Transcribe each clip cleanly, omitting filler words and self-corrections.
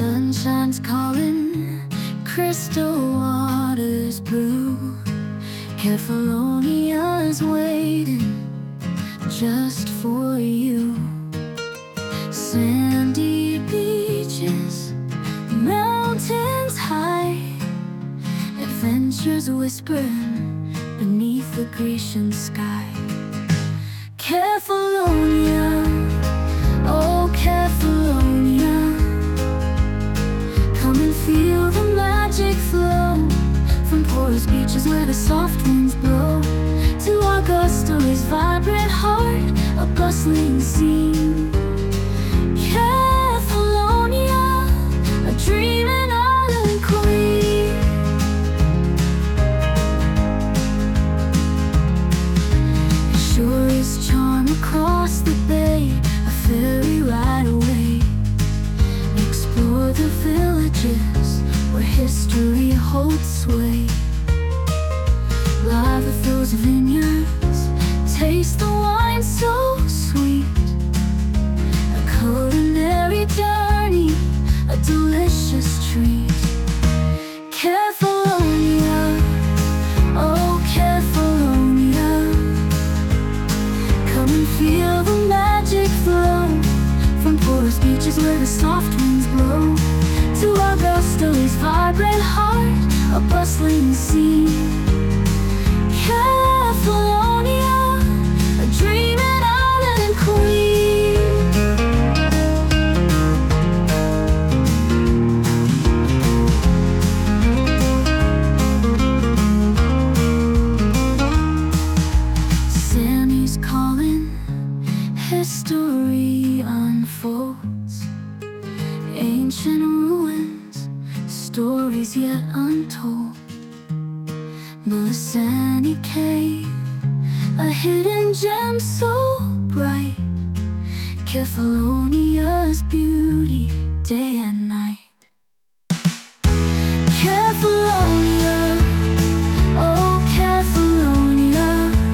Sunshine's calling, crystal waters blue. Kefalonia's waiting just for you. Sandy beaches, mountains high, adventures whispering beneath the Grecian sky. Kefalonia, oh Kefalonia, come and feel the magic flow from porous beaches where the soft winds blow to Augusto's vibrant heart, a bustling scene. Kefalonia, a dreaming island queen. Shore is charm across the bay, a ferry ride away. Explore the villages where history holds sway. Live with those vineyards, taste the wine so sweet. A culinary journey, a delicious treat. Kefalonia, oh Kefalonia, come and feel the magic flow from porous beaches where the soft winds blow to Augusto's vibrant heart, a bustling scene. Kefalonia, a dreaming island queen. Sammy's calling, history unfolds. Ancient ruins, stories yet untold. Melisani Cave, a hidden gem so bright. Kefalonia's beauty, day and night. Kefalonia, oh Kefalonia,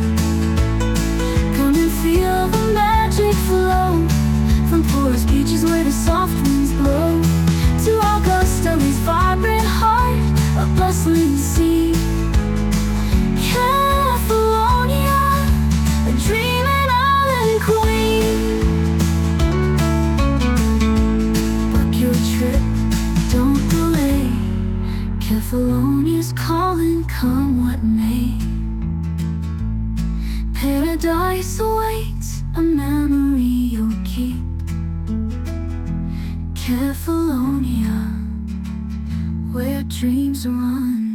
come and feel the magic flow from porous beaches where the soft winds blow to Augusto's vibrant heart, a bustling scene. Kefalonia, a dreaming island queen. Book your trip, don't delay. Kefalonia's calling, come what may. Paradise awaits, a memory you'll keep. Kefalonia, where dreams run